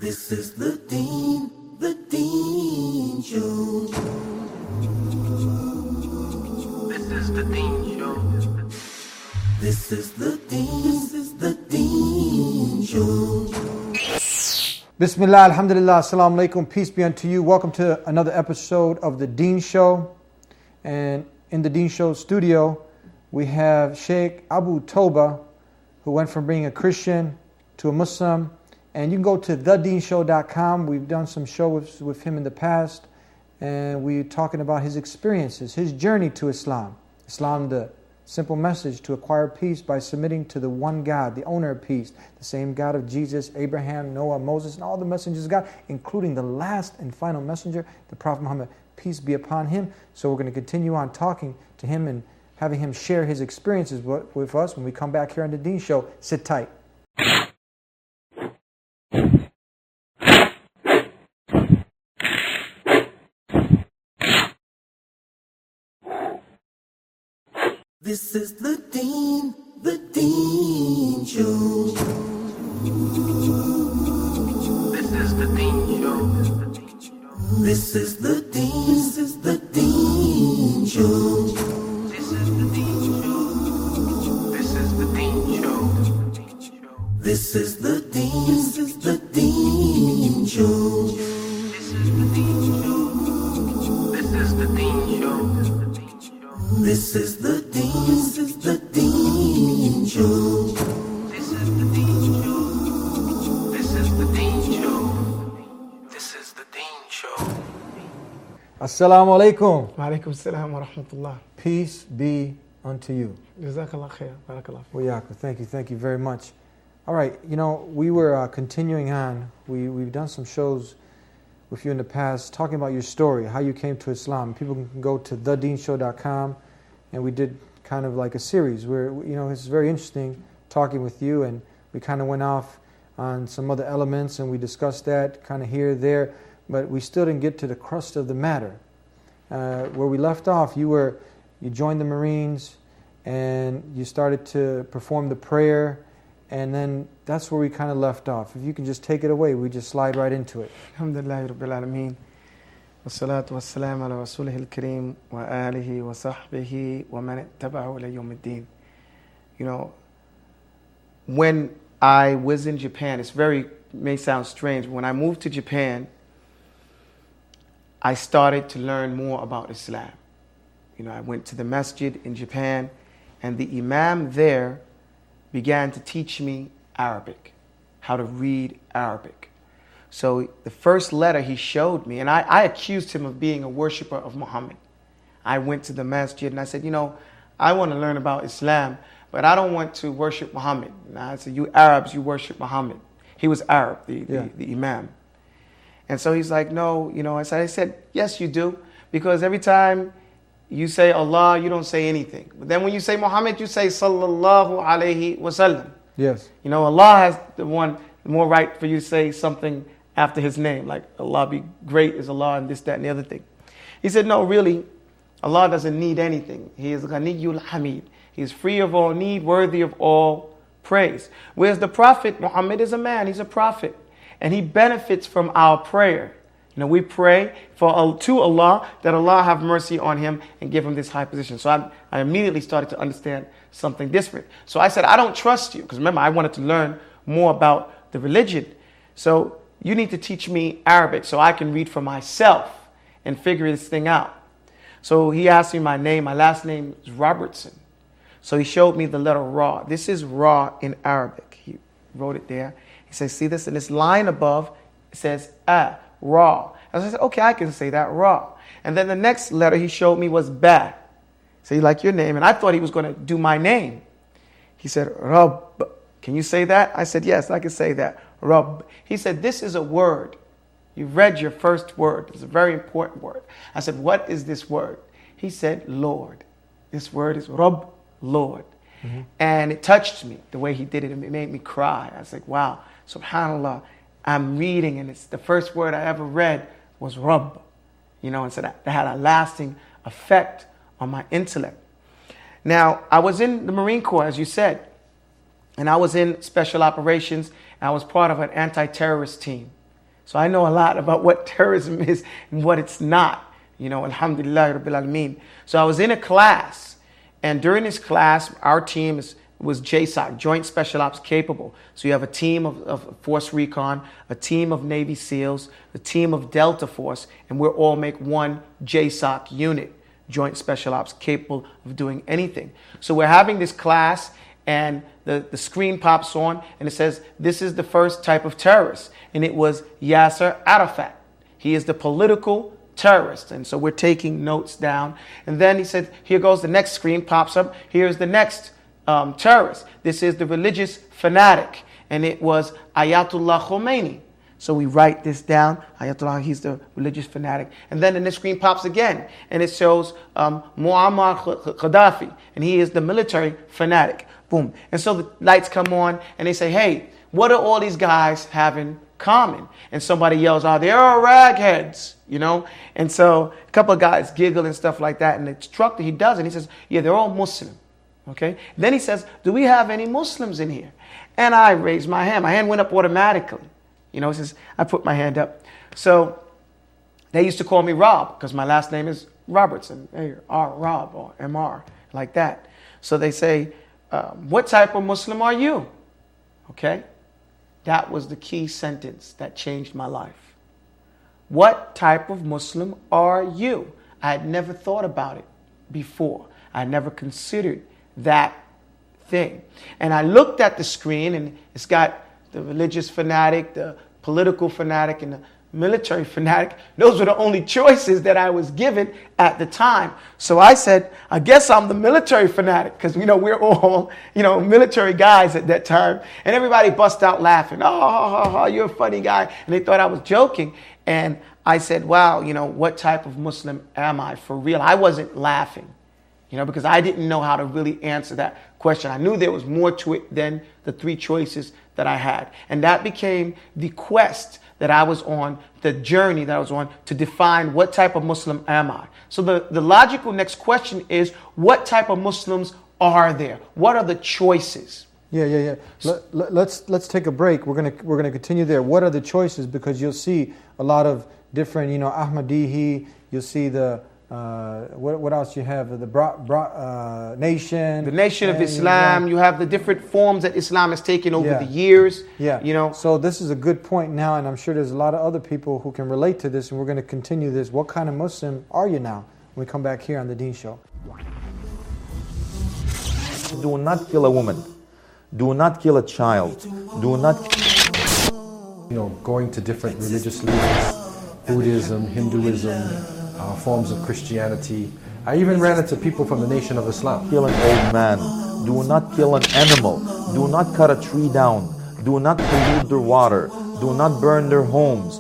This is the Dean Show. This is the Dean Show. This is the Dean Show. Bismillah, alhamdulillah, assalamu alaikum, peace be unto you. Welcome to another episode of the Dean Show. And in the Dean Show studio, we have Sheikh Abu Toba, who went from being a Christian to a Muslim. And you can go to thedeanshow.com. We've done some shows with him in the past, and we're talking about his experiences, his journey to Islam. Islam, the simple message to acquire peace by submitting to the one God, the owner of peace, the same God of Jesus, Abraham, Noah, Moses, and all the messengers of God, including the last and final messenger, the Prophet Muhammad, peace be upon him. So we're going to continue on talking to him and having him share his experiences with us when we come back here on the Dean Show. Sit tight. This is the Dean Show. This is the Dean Show. This is the Dean Show. This is the Dean Show. This is the Dean Show. This is the Dean Show. This is the Dean Show. This is the Dean Show. This is the Dean Show. This is the Dean Show. This is the Dean Show. This is the Dean Show. Assalamu alaikum. Walaikum salam wa rahmatullah. Peace be unto you. Jazakallah khair. Barakallah. Wayakum. Thank you very much. All right, we were continuing on. We've done some shows with you in the past talking about your story, how you came to Islam. People can go to thedeanshow.com, and we did kind of like a series where, it's very interesting talking with you, and we kind of went off on some other elements, and we discussed that kind of here, there, but we still didn't get to the crust of the matter. Where we left off, you joined the Marines, and you started to perform the prayer, and then that's where we kind of left off. If you can just take it away, we just slide right into it. Alhamdulillah Rabbil Alameen. Wassalatu wassalamu ala rasulih al-kareem wa alihi wa sahbihi wa man ittaba'ahu ila yawm ad-din. When I was in Japan, may sound strange, when I moved to Japan, I started to learn more about Islam. I went to the masjid in Japan, and the imam there began to teach me Arabic, how to read Arabic. So the first letter he showed me, and I accused him of being a worshiper of Muhammad. I went to the masjid and I said, I want to learn about Islam, but I don't want to worship Muhammad. And I said, you Arabs, you worship Muhammad. He was Arab, the imam. And so he's like, no, I said, yes, you do, because every time you say Allah, you don't say anything. But then when you say Muhammad, you say Sallallahu Alaihi Wasallam. Yes. Allah has the more right for you to say something after his name, like Allah be great is Allah and this, that, and the other thing. He said, no, really, Allah doesn't need anything. He is Ghaniyul Hamid. He is free of all need, worthy of all praise. Whereas the Prophet Muhammad is a man, he's a prophet, and he benefits from our prayer. We pray to Allah that Allah have mercy on him and give him this high position. So I immediately started to understand something different. So I said, I don't trust you, because remember, I wanted to learn more about the religion. So you need to teach me Arabic so I can read for myself and figure this thing out. So he asked me my name. My last name is Robertson. So he showed me the letter Ra. This is Ra in Arabic. He wrote it there. He says, see this? In this line above, it says Ra. And I said, okay, I can say that, Ra. And then the next letter he showed me was Ba. So you like your name? And I thought he was going to do my name. He said, Rabb. Can you say that? I said, yes, I can say that. Rabb. He said, this is a word. You read your first word. It's a very important word. I said, what is this word? He said, Lord. This word is Rabb, Lord. Mm-hmm. And it touched me the way he did it. It made me cry. I was like, wow, subhanAllah. I'm reading, and it's the first word I ever read was Rabb. And so that had a lasting effect on my intellect. Now, I was in the Marine Corps, as you said, and I was in special operations, and I was part of an anti-terrorist team. So I know a lot about what terrorism is and what it's not. Alhamdulillah Rabbil Alameen. So I was in a class, and during this class, our team was JSOC, Joint Special Ops Capable. So you have a team of Force Recon, a team of Navy SEALs, a team of Delta Force, and we all make one JSOC unit, Joint Special Ops, capable of doing anything. So we're having this class, and the screen pops on, and it says, this is the first type of terrorist. And it was Yasser Arafat. He is the political terrorist. And so we're taking notes down. And then he said, here goes the next screen, pops up. Here's the next terrorist. This is the religious fanatic. And it was Ayatollah Khomeini. So we write this down. Ayatollah, he's the religious fanatic. And then the next screen pops again. And it shows Muammar Gaddafi. And he is the military fanatic. Boom. And so the lights come on and they say, hey, what do all these guys have in common? And somebody yells out, they're all ragheads, And so a couple of guys giggle and stuff like that. And the instructor, he does it. He says, yeah, they're all Muslim. Okay. Then he says, do we have any Muslims in here? And I raised my hand. My hand went up automatically. Since I put my hand up. So they used to call me Rob because my last name is Robertson. Hey, R Rob or MR, like that. So they say, what type of Muslim are you? Okay. That was the key sentence that changed my life. What type of Muslim are you? I had never thought about it before. I had never considered that thing. And I looked at the screen, and it's got the religious fanatic, the political fanatic, and the military fanatic. Those were the only choices that I was given at the time. So I said, I guess I'm the military fanatic, because we're all military guys at that time. And everybody bust out laughing. Oh, you're a funny guy. And they thought I was joking. And I said, wow, what type of Muslim am I for real? I wasn't laughing, because I didn't know how to really answer that question. I knew there was more to it than the three choices that I had. And that became the quest that I was on, the journey that I was on to define what type of Muslim am I. So the logical next question is, what type of Muslims are there? What are the choices? Yeah. Let's take a break. We're gonna continue there. What are the choices? Because you'll see a lot of different, Ahmadihi. You'll see the what else you have? The nation. The Nation of Islam. You have the different forms that Islam has taken over the years. Yeah. So this is a good point now, and I'm sure there's a lot of other people who can relate to this, and we're going to continue this. What kind of Muslim are you now? When we come back here on the Deen Show. Do not kill a woman. Do not kill a child. Do not. Going to different religious leaders, Buddhism, Hinduism, forms of Christianity. I even ran into people from the Nation of Islam. Kill an old man. Do not kill an animal. Do not cut a tree down. Do not pollute their water. Do not burn their homes.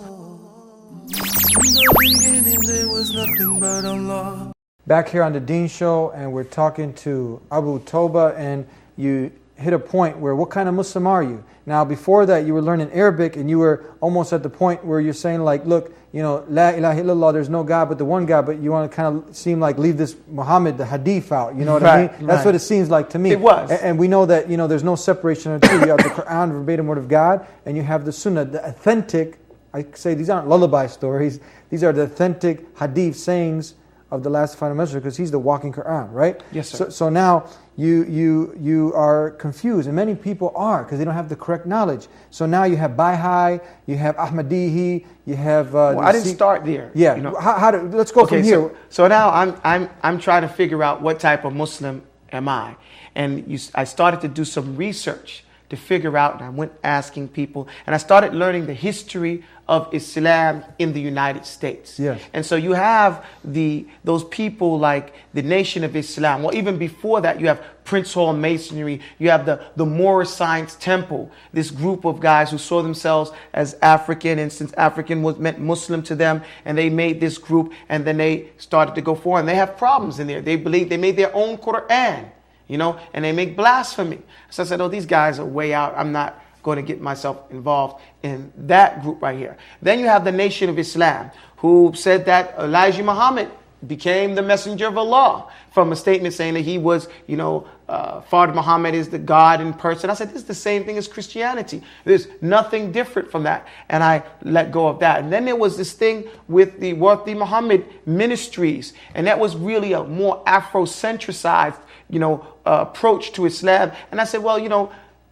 Back here on the Deen Show, and we're talking to Abu Toba, and you hit a point where, what kind of Muslim are you? Now, before that, you were learning Arabic, and you were almost at the point where you're saying, like, look, La ilaha illallah, there's no God but the one God, but you want to kind of seem like leave this Muhammad, the hadith out. You know what I mean? That's what it seems like to me. It was. And we know that, there's no separation of the two. You have the Quran, verbatim word of God, and you have the Sunnah, the authentic, I say these aren't lullaby stories, these are the authentic hadith sayings of the last final messenger, because he's the walking Quran, right? Yes, sir. So now you are confused, and many people are, because they don't have the correct knowledge. So now you have Baha'i, you have Ahmadihi, you have. I didn't start there. Yeah. Let's go from here. So now I'm trying to figure out what type of Muslim am I, and I started to do some research to figure out, and I went asking people, and I started learning the history of Islam in the United States. Yes. And so you have those people like the Nation of Islam. Well, even before that, you have Prince Hall Masonry. You have the Moorish Science Temple, this group of guys who saw themselves as African, and since African meant Muslim to them, and they made this group, and then they started to go forward. And they have problems in there. They believe they made their own Quran, and they make blasphemy. So I said, these guys are way out. I'm not going to get myself involved in that group right here. Then you have the Nation of Islam, who said that Elijah Muhammad became the messenger of Allah, from a statement saying that he was, Father Muhammad is the God in person. I said, this is the same thing as Christianity. There's nothing different from that. And I let go of that. And then there was this thing with the Wafdi Muhammad ministries. And that was really a more Afrocentricized, approach to Islam. And I said, well,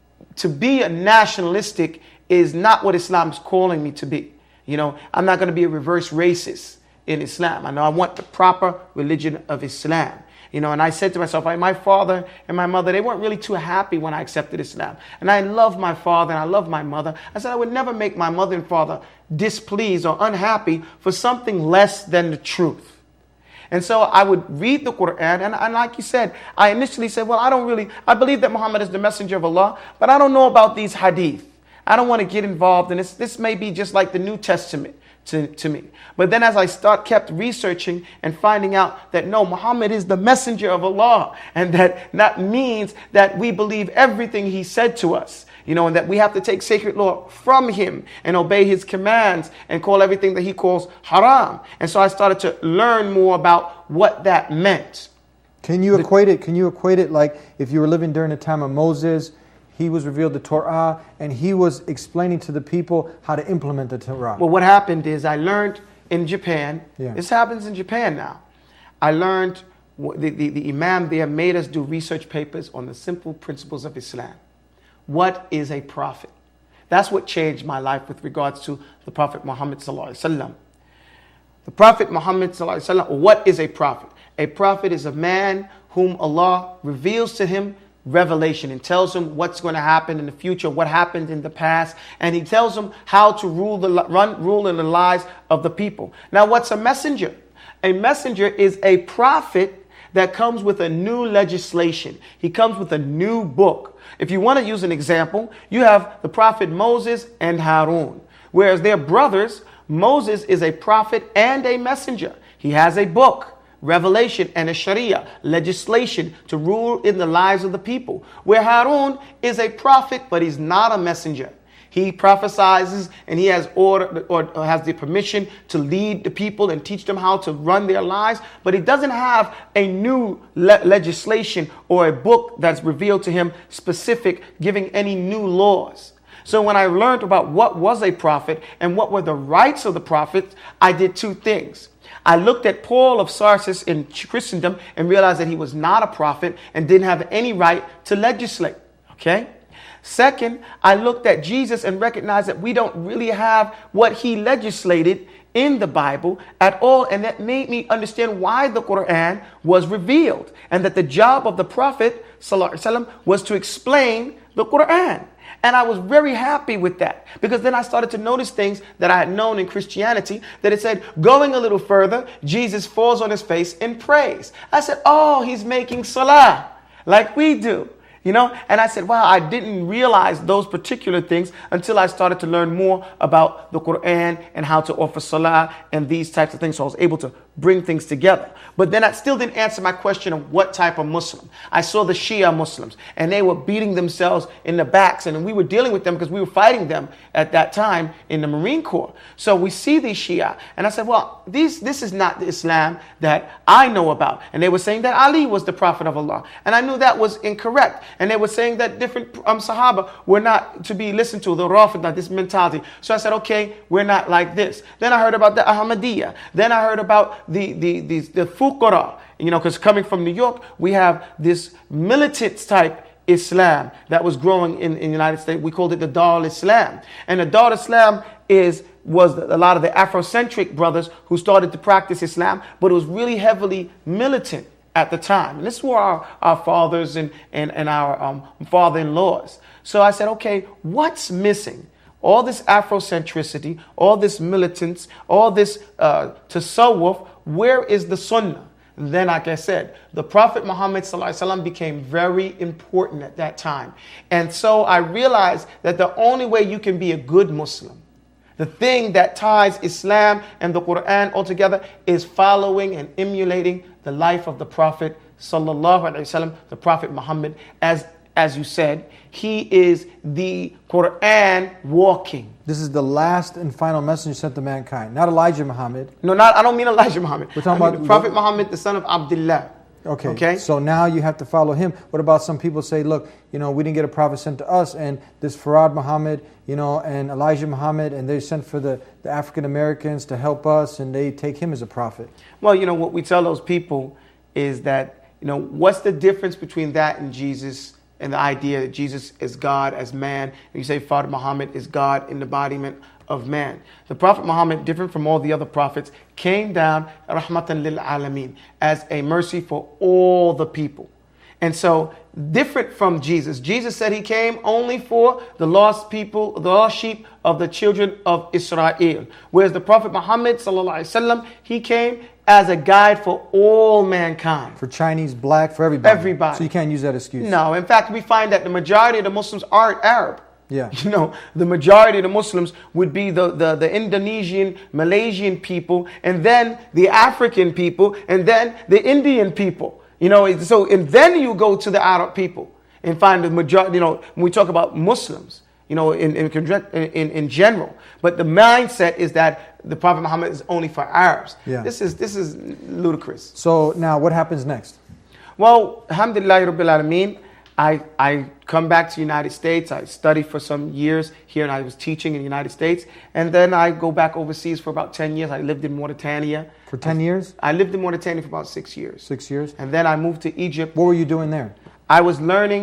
to be a nationalistic is not what Islam's calling me to be. I'm not going to be a reverse racist in Islam. I know I want the proper religion of Islam. And I said to myself, my father and my mother, they weren't really too happy when I accepted Islam. And I love my father and I love my mother. I said I would never make my mother and father displeased or unhappy for something less than the truth. And so I would read the Quran, and like you said, I initially said, well, I believe that Muhammad is the messenger of Allah, but I don't know about these hadith. I don't want to get involved in this. This may be just like the New Testament to me. But then as I kept researching and finding out that no, Muhammad is the messenger of Allah, and that means that we believe everything he said to us, and that we have to take sacred law from him and obey his commands and call everything that he calls haram. And so I started to learn more about what that meant. Can you equate it like if you were living during the time of Moses? He was revealed the Torah, and he was explaining to the people how to implement the Torah. Well, what happened is I learned in Japan. Yeah. This happens in Japan now. I learned, the Imam there made us do research papers on the simple principles of Islam. What is a prophet? That's what changed my life with regards to the Prophet Muhammad sallallahu alaihi wasallam. The Prophet Muhammad sallallahu alaihi wasallam, what is a prophet? A prophet is a man whom Allah reveals to him revelation and tells him what's going to happen in the future, what happened in the past, and he tells them how to rule in the lives of the people. Now, what's a messenger? A messenger is a prophet that comes with a new legislation. He comes with a new book. If you want to use an example, you have the prophet Moses and Harun, whereas they're brothers. Moses is a prophet and a messenger. He has a book, revelation, and a sharia, legislation to rule in the lives of the people. Where Harun is a prophet, but he's not a messenger. He prophesizes and he has order or has the permission to lead the people and teach them how to run their lives, but he doesn't have a new legislation or a book that's revealed to him specific, giving any new laws. So when I learned about what was a prophet and what were the rights of the prophet, I did two things. I looked at Paul of Tarsus in Christendom and realized that he was not a prophet and didn't have any right to legislate. Okay? Second, I looked at Jesus and recognized that we don't really have what he legislated in the Bible at all. And that made me understand why the Quran was revealed and that the job of the Prophet ﷺ was to explain the Quran. And I was very happy with that, because then I started to notice things that I had known in Christianity, that it said, going a little further, Jesus falls on his face in praise. I said, oh, he's making salah like we do. And I said, wow, I didn't realize those particular things until I started to learn more about the Quran and how to offer salah and these types of things. So I was able to bring things together. But then that still didn't answer my question of what type of Muslim. I saw the Shia Muslims, and they were beating themselves in the backs, and we were dealing with them because we were fighting them at that time in the Marine Corps. So we see these Shia, and I said, well, this is not the Islam that I know about. And they were saying that Ali was the Prophet of Allah, and I knew that was incorrect. And they were saying that different Sahaba were not to be listened to, the Rafida, this mentality. So I said, okay, we're not like this. Then I heard about the Ahmadiyya. Then I heard about the Fuqara, because coming from New York, we have this militant type Islam that was growing in the United States. We called it the Dar Islam. And the Dar Islam was a lot of the Afrocentric brothers who started to practice Islam, but it was really heavily militant at the time. And this were our fathers and our father-in-laws. So I said, okay, what's missing? All this Afrocentricity, all this militance, all this tasawwuf, where is the Sunnah? Then, like I said, the Prophet Muhammad ﷺ became very important at that time. And so I realized that the only way you can be a good Muslim, the thing that ties Islam and the Quran all together, is following and emulating the life of the Prophet ﷺ, the Prophet Muhammad. As you said, he is the Quran walking. This is the last and final message sent to mankind. Not Elijah Muhammad. No, I don't mean Elijah Muhammad. We're talking about the Prophet Muhammad, the son of Abdullah. Okay. So now you have to follow him. What about some people say, look, we didn't get a prophet sent to us, and this Farad Muhammad, and Elijah Muhammad, and they sent for the African Americans to help us, and they take him as a prophet. Well, what we tell those people is that, what's the difference between that and Jesus, and the idea that Jesus is God as man, and you say Farad Muhammad is God in the embodiment of man. The Prophet Muhammad, different from all the other prophets, came down rahmatan lil alameen, as a mercy for all the people. And so, different from Jesus. Jesus said he came only for the lost people, the lost sheep of the children of Israel. Whereas the Prophet Muhammad sallallahu alaihi wasallam, he came as a guide for all mankind. For Chinese, black, for everybody. Everybody. So you can't use that excuse. No, in fact, we find that the majority of the Muslims aren't Arab. Yeah. The majority of the Muslims would be the Indonesian, Malaysian people, and then the African people, and then the Indian people. And then you go to the Arab people and find the majority, when we talk about Muslims, in general. But the mindset is that the Prophet Muhammad is only for Arabs. Yeah. This is ludicrous. So now what happens next? Well, alhamdulillah rabbil alameen, I come back to the United States. I studied for some years here, and I was teaching in the United States. And then I go back overseas for about 10 years. I lived in Mauritania. For 10 years? I lived in Mauritania for about 6 years. 6 years? And then I moved to Egypt. What were you doing there? I was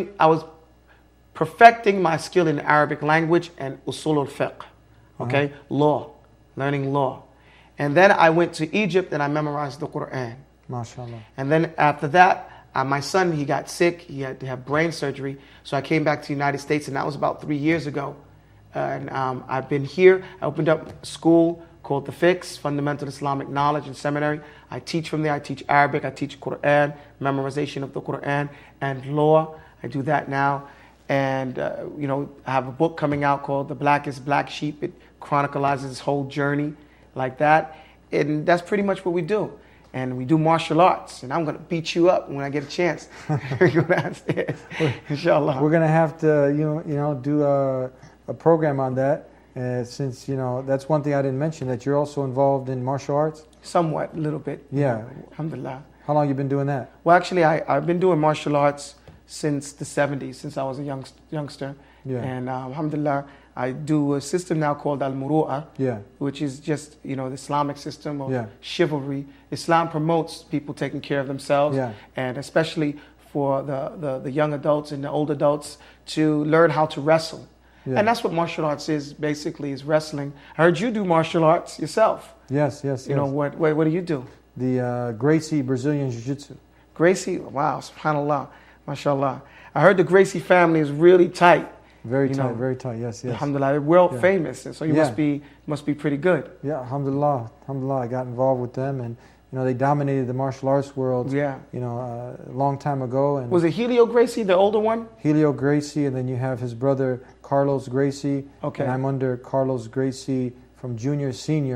perfecting my skill in the Arabic language and usul al-fiqh, okay? Law, learning law. And then I went to Egypt and I memorized the Quran. MashaAllah. And then after that, my son, he got sick. He had to have brain surgery. So I came back to the United States, and that was about 3 years ago. And I've been here. I opened up a school called The Fix, Fundamental Islamic Knowledge and Seminary. I teach from there. I teach Arabic. I teach Quran, memorization of the Quran, and law. I do that now. And, I have a book coming out called The Blackest Black Sheep. It chronicles his whole journey like that. And that's pretty much what we do. And we do martial arts, and I'm going to beat you up when I get a chance. Go downstairs, inshallah. We're going to have to, do a program on that, since, that's one thing I didn't mention, that you're also involved in martial arts? Somewhat, a little bit. Yeah. Alhamdulillah. How long have you been doing that? Well, actually, I've been doing martial arts since the 70s, since I was a youngster. Yeah. And alhamdulillah, I do a system now called Al-Muru'ah, which is just, the Islamic system of chivalry. Islam promotes people taking care of themselves, and especially for the young adults and the old adults to learn how to wrestle. Yeah. And that's what martial arts is, basically, is wrestling. I heard you do martial arts yourself. Yes. What do you do? The Gracie Brazilian Jiu-Jitsu. Gracie? Wow, subhanAllah, mashallah. I heard the Gracie family is really tight. Very tight, yes. Alhamdulillah, they're world famous, and so you must be pretty good. Yeah, alhamdulillah. I got involved with them, and they dominated the martial arts world. Yeah. A long time ago. And was it Helio Gracie, the older one? Helio Gracie, and then you have his brother Carlos Gracie. Okay. And I'm under Carlos Gracie from junior,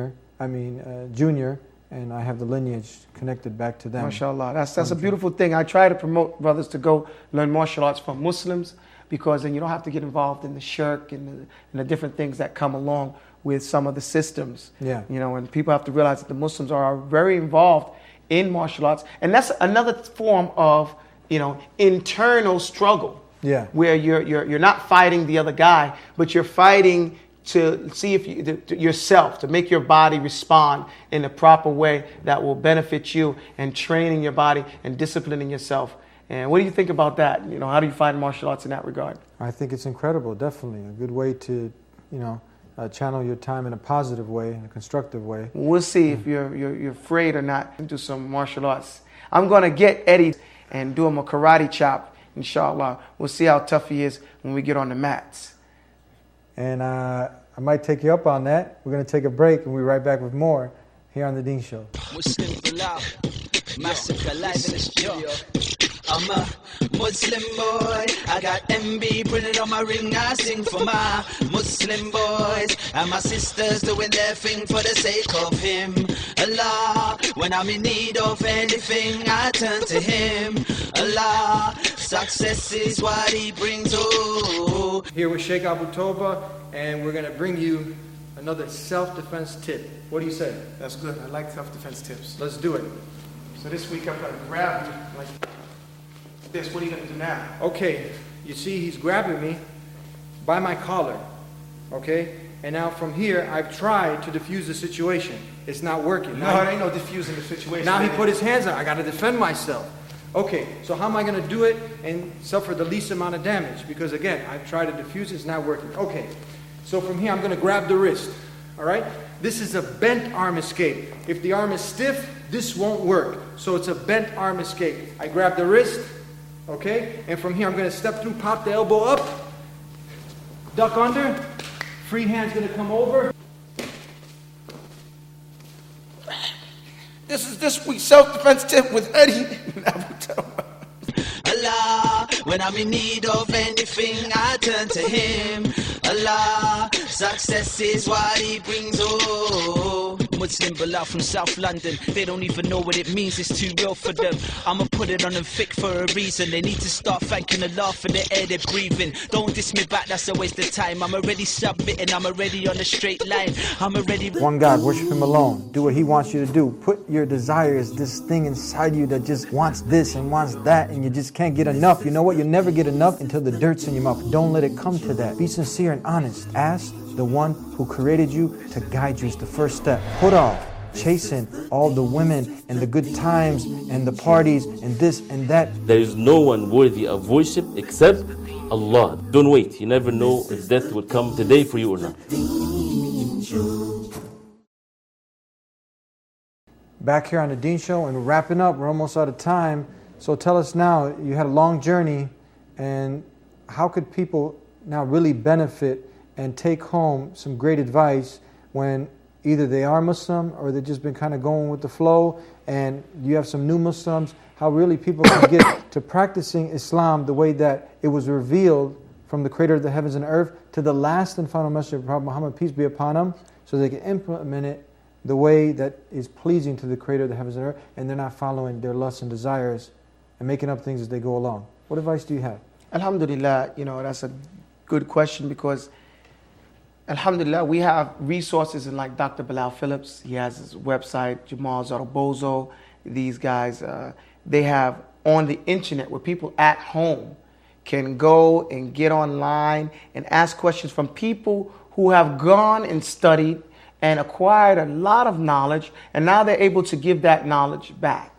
and I have the lineage connected back to them. MashaAllah, that's a beautiful thing. I try to promote brothers to go learn martial arts from Muslims, because then you don't have to get involved in the shirk and the different things that come along with some of the systems. Yeah. And people have to realize that the Muslims are very involved in martial arts. And that's another form of, internal struggle. Yeah. Where you're not fighting the other guy, but you're fighting to see if yourself, to make your body respond in a proper way that will benefit you, and training your body and disciplining yourself. And what do you think about that? How do you find martial arts in that regard? I think it's incredible, definitely. A good way to, channel your time in a positive way, in a constructive way. We'll see if you're afraid or not to do some martial arts. I'm going to get Eddie and do him a karate chop, inshallah. We'll see how tough he is when we get on the mats. And I might take you up on that. We're going to take a break, and we'll be right back with more here on The Dean Show. Massacre live in the studio. I'm a Muslim boy. I got MB printed on my ring. I sing for my Muslim boys, and my sisters doing their thing for the sake of Him. Allah, when I'm in need of anything, I turn to Him. Allah, success is what He brings. Oh. Here with Sheikh Abu Toba, and we're going to bring you another self-defense tip. What do you say? That's good. I like self-defense tips. Let's do it. So this week I'm going to grab you like this. What are you going to do now? Okay, you see he's grabbing me by my collar, okay? And now from here, I've tried to defuse the situation. It's not working. No, there ain't no diffusing the situation. Now he put his hands on. I got to defend myself. Okay, so how am I going to do it and suffer the least amount of damage? Because again, I've tried to defuse it. It's not working. Okay, so from here, I'm going to grab the wrist. All right? This is a bent arm escape. If the arm is stiff, this won't work. So it's a bent arm escape. I grab the wrist, okay? And from here, I'm going to step through, pop the elbow up, duck under, free hand's going to come over. This is this week's self-defense tip with Eddie. Allah, when I'm in need of anything, I turn to Him. Allah, success is what He brings. Oh, Muslim Bilal from South London. They don't even know what it means. It's too real for them. I'ma put it on them thick for a reason. They need to start thanking Allah for the air they're breathing. Don't diss me back, that's a waste of time. I'm already submitting. I'm already on a straight line. I'm already. One God, worship Him alone. Do what He wants you to do. Put your desires, this thing inside you that just wants this and wants that, and you just can't get enough. You know what? You'll never get enough until the dirt's in your mouth. Don't let it come to that. Be sincere and honest. Ask the one who created you to guide you. It's the first step. Put off chasing all the women and the good times and the parties and this and that. There is no one worthy of worship except Allah. Don't wait. You never know if death will come today for you or not. Back here on the Deen Show, and we're wrapping up. We're almost out of time. So tell us now, you had a long journey, and how could people now really benefit and take home some great advice when either they are Muslim or they've just been kind of going with the flow, and you have some new Muslims, how really people can get to practicing Islam the way that it was revealed from the Creator of the heavens and earth to the last and final message of Prophet Muhammad, peace be upon him, so they can implement it the way that is pleasing to the Creator of the heavens and earth, and they're not following their lusts and desires and making up things as they go along. What advice do you have? Alhamdulillah, that's a good question, because Alhamdulillah, we have resources in like Dr. Bilal Phillips. He has his website, Jamal Zarabozo. These guys, they have on the internet where people at home can go and get online and ask questions from people who have gone and studied and acquired a lot of knowledge, and now they're able to give that knowledge back.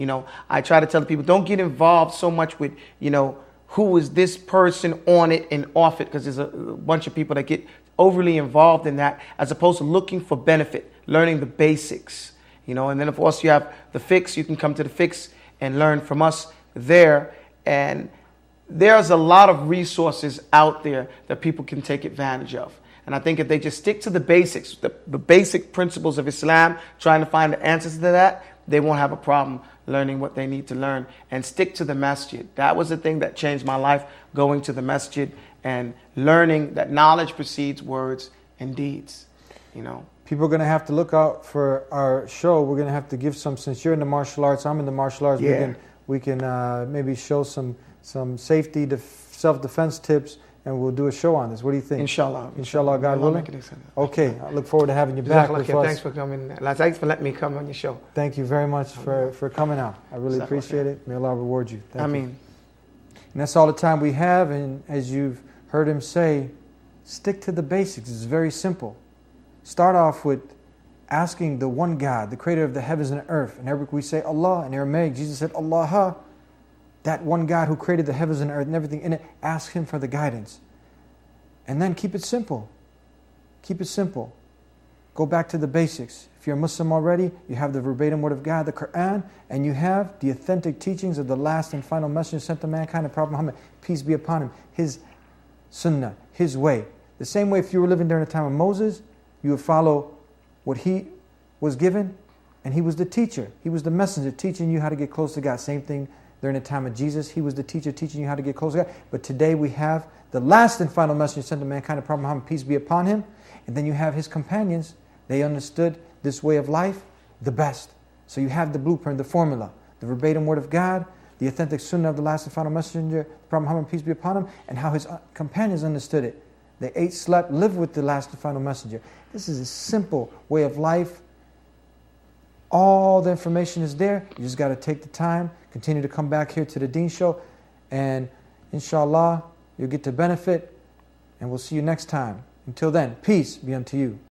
I try to tell people, don't get involved so much with, who is this person on it and off it, because there's a bunch of people that get overly involved in that, as opposed to looking for benefit, learning the basics, and then of course you have the fix. You can come to the fix and learn from us there, and there's a lot of resources out there that people can take advantage of. And I think if they just stick to the basics, the basic principles of Islam, trying to find the answers to that, they won't have a problem learning what they need to learn, and stick to the masjid. That was the thing that changed my life, going to the masjid and learning that knowledge precedes words and deeds. People are going to have to look out for our show. We're going to have to give some, since you're in the martial arts, I'm in the martial arts, yeah. we can maybe show some safety, self-defense tips, and we'll do a show on this. What do you think? Inshallah. Inshallah, God willing? Okay, I look forward to having you back with us. Thanks for coming. Thanks for letting me come on your show. Thank you very much for coming out. I really appreciate it. May Allah reward you. Thank you. And that's all the time we have, and as you've heard him say, stick to the basics. It's very simple. Start off with asking the one God, the Creator of the heavens and earth. In Arabic we say Allah. In Aramaic, Jesus said Allah. That one God who created the heavens and earth and everything in it, ask Him for the guidance. And then keep it simple. Keep it simple. Go back to the basics. If you're a Muslim already, you have the verbatim word of God, the Quran, and you have the authentic teachings of the last and final messenger sent to mankind, the Prophet Muhammad, peace be upon him, his sunnah, his way. The same way if you were living during the time of Moses, you would follow what he was given, and he was the teacher. He was the messenger teaching you how to get close to God. Same thing during the time of Jesus. He was the teacher teaching you how to get close to God. But today we have the last and final messenger sent to mankind, the Prophet Muhammad, peace be upon him. And then you have his companions. They understood this way of life the best. So you have the blueprint, the formula, the verbatim word of God, the authentic sunnah of the last and final messenger, the Prophet Muhammad, peace be upon him, and how his companions understood it. They ate, slept, lived with the last and final messenger. This is a simple way of life. All the information is there. You just got to take the time, continue to come back here to the Deen Show, and inshallah, you'll get to benefit, and we'll see you next time. Until then, peace be unto you.